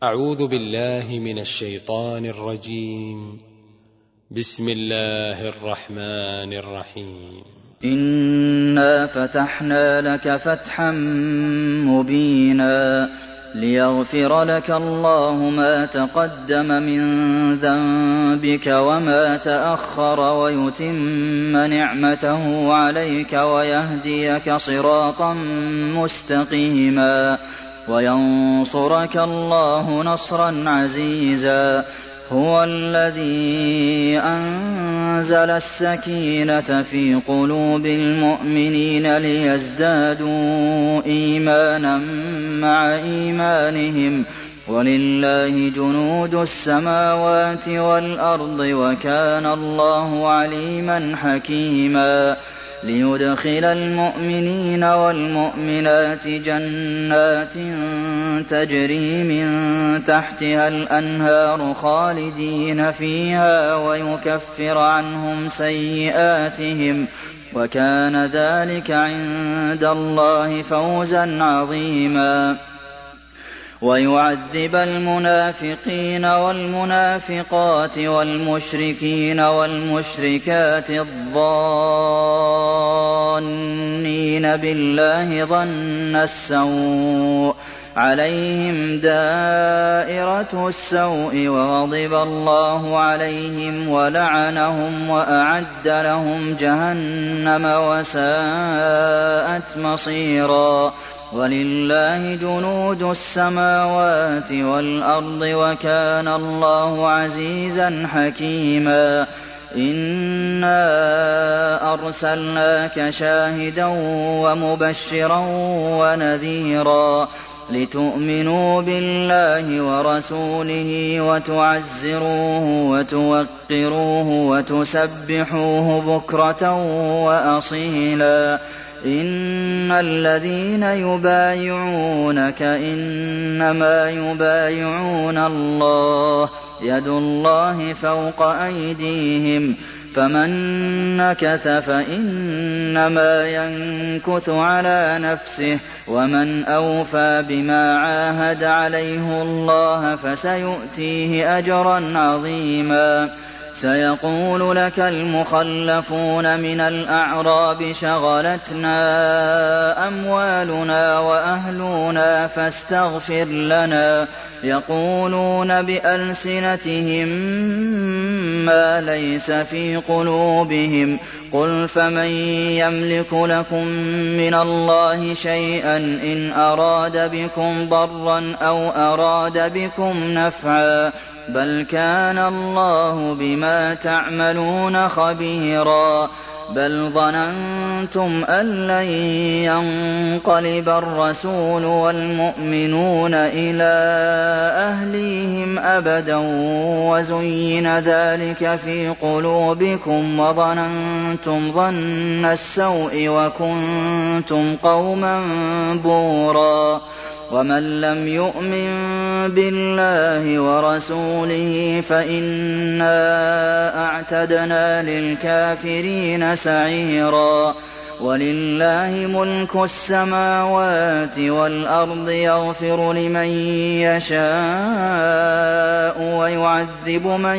أعوذ بالله من الشيطان الرجيم. بسم الله الرحمن الرحيم. إنا فتحنا لك فتحا مبينا ليغفر لك الله ما تقدم من ذنبك وما تأخر ويتم نعمته عليك ويهديك صراطا مستقيما وينصرك الله نصرا عزيزا. هو الذي أنزل السكينة في قلوب المؤمنين ليزدادوا إيمانا مع إيمانهم ولله جنود السماوات والأرض وكان الله عليما حكيما. ليدخل المؤمنين والمؤمنات جنات تجري من تحتها الأنهار خالدين فيها ويكفر عنهم سيئاتهم وكان ذلك عند الله فوزا عظيما. ويعذب المنافقين والمنافقات والمشركين والمشركات الظانين بالله ظن السوء عليهم دائرة السوء وغضب الله عليهم ولعنهم وأعد لهم جهنم وساءت مصيرا. ولله جنود السماوات والأرض وكان الله عزيزا حكيما. إنا أرسلناك شاهدا ومبشرا ونذيرا لتؤمنوا بالله ورسوله وتعزروه وتوقروه وتسبحوه بكرة وأصيلا. إن الذين يبايعونك إنما يبايعون الله يد الله فوق أيديهم فمن نكث فإنما ينكث على نفسه ومن أوفى بما عاهد عليه الله فسيؤتيه أجرا عظيما. سيقول لك المخلفون من الأعراب شغلتنا أموالنا وأهلنا فاستغفر لنا يقولون بألسنتهم ما ليس في قلوبهم قل فمن يملك لكم من الله شيئا إن أراد بكم ضرا أو أراد بكم نفعا بل كان الله بما تعملون خبيرا. بل ظننتم أن لن ينقلب الرسول والمؤمنون إلى أهليهم أبدا وزين ذلك في قلوبكم وظننتم ظن السوء وكنتم قوما بورا. ومن لم يؤمن بالله ورسوله فإنا أعتدنا للكافرين سعيرا. ولله ملك السماوات والأرض يغفر لمن يشاء ويعذب من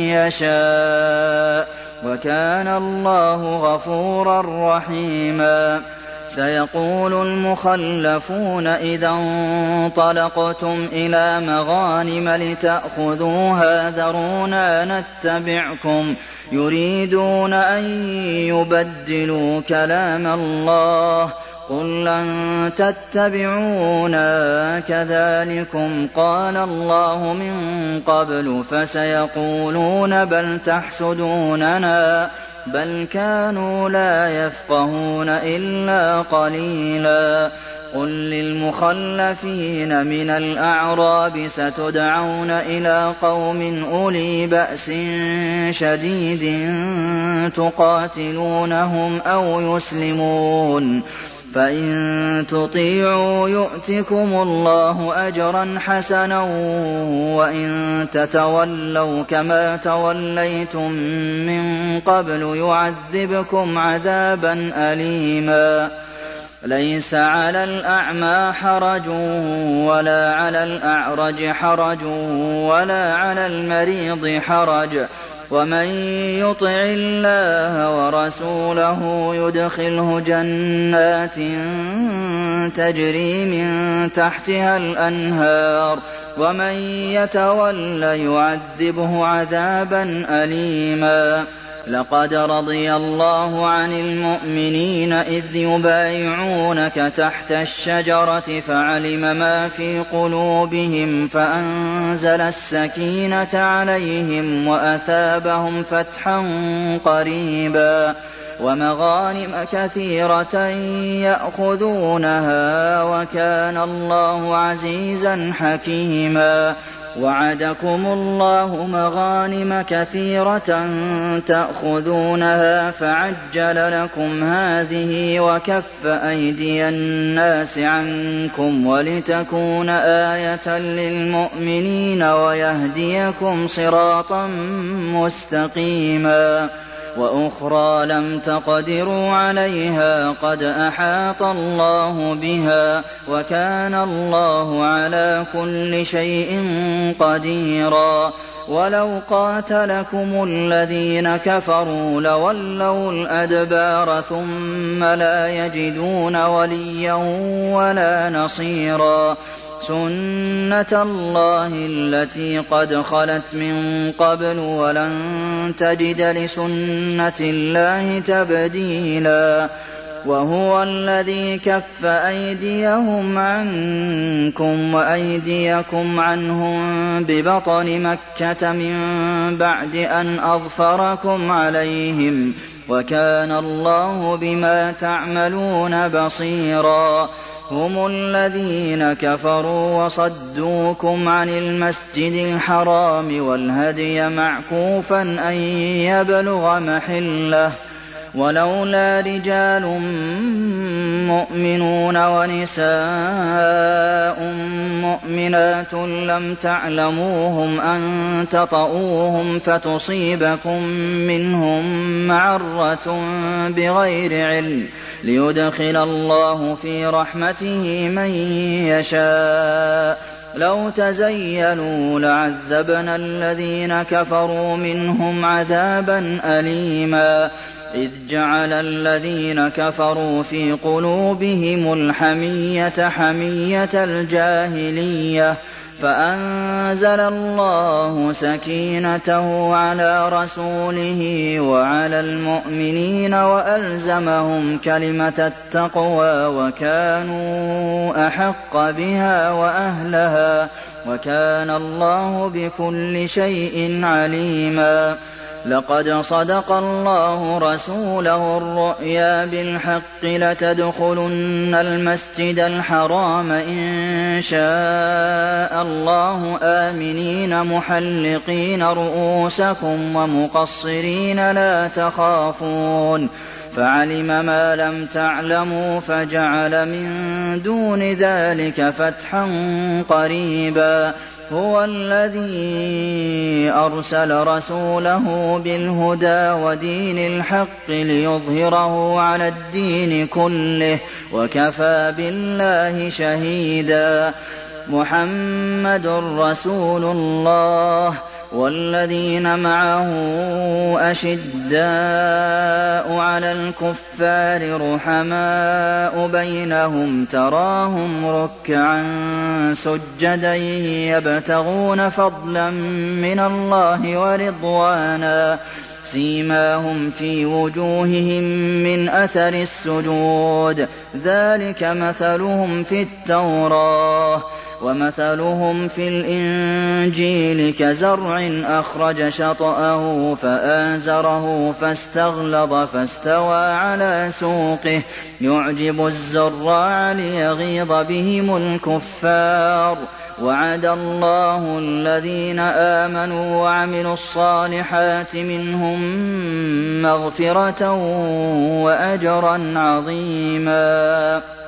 يشاء وكان الله غفورا رحيما. سيقول المخلفون إذا انطلقتم إلى مغانم لتأخذوها ذرونا نتبعكم يريدون أن يبدلوا كلام الله قل لن تتبعونا كذلكم قال الله من قبل فسيقولون بل تحسدوننا بل كانوا لا يفقهون إلا قليلا. قل للمخلفين من الأعراب ستدعون إلى قوم أولي بأس شديد تقاتلونهم أو يسلمون فإن تطيعوا يؤتكم الله أجرا حسنا وإن تتولوا كما توليتم من قبل يعذبكم عذابا أليما. ليس على الأعمى حرج ولا على الأعرج حرج ولا على المريض حرج ومن يطع الله ورسوله يدخله جنات تجري من تحتها الأنهار ومن يتول يعذبه عذابا أليما. لقد رضي الله عن المؤمنين إذ يبايعونك تحت الشجرة فعلم ما في قلوبهم فأنزل السكينة عليهم وأثابهم فتحا قريبا ومغانم كثيرة يأخذونها وكان الله عزيزا حكيما. وعدكم الله مغانم كثيرة تأخذونها فعجل لكم هذه وكف أيدي الناس عنكم ولتكون آية للمؤمنين ويهديكم صراطا مستقيما. وأخرى لم تقدروا عليها قد أحاط الله بها وكان الله على كل شيء قديرا. ولو قاتلكم الذين كفروا لولوا الأدبار ثم لا يجدون وليا ولا نصيرا. سنة الله التي قد خلت من قبل ولن تجد لسنة الله تبديلا. وهو الذي كف أيديهم عنكم وأيديكم عنهم ببطن مكة من بعد أن أظفركم عليهم وكان الله بما تعملون بصيرا. هم الذين كفروا وصدوكم عن المسجد الحرام والهدي معكوفا أن يبلغ محله ولولا رجال مؤمنون ونساء مؤمنات لم تعلموهم أن تطؤوهم فتصيبكم منهم معرة بغير علم ليدخل الله في رحمته من يشاء. لو تزيلوا لعذبنا الذين كفروا منهم عذابا أليما. إذ جعل الذين كفروا في قلوبهم الحمية حمية الجاهلية فأنزل الله سكينته على رسوله وعلى المؤمنين وألزمهم كلمة التقوى وكانوا أحق بها وأهلها وكان الله بكل شيء عليما. لقد صدق الله رسوله الرؤيا بالحق لتدخلن المسجد الحرام إن شاء الله آمنين محلقين رؤوسكم ومقصرين لا تخافون فعلم ما لم تعلموا فجعل من دون ذلك فتحا قريبا. هو الذي أرسل رسوله بالهدى ودين الحق ليظهره على الدين كله وكفى بالله شهيدا. محمد رسول الله والذين معه أشداء على الكفار رحماء بينهم تراهم ركعا سجدا يبتغون فضلا من الله ورضوانا سيماهم في وجوههم من أثر السجود ذلك مثلهم في التوراة ومثلهم في الإنجيل كزرع أخرج شطأه فآزره فاستغلظ فاستوى على سوقه يعجب الزراع ليغيظ بهم الكفار. وعد الله الذين آمنوا وعملوا الصالحات منهم مغفرة وأجرا عظيما.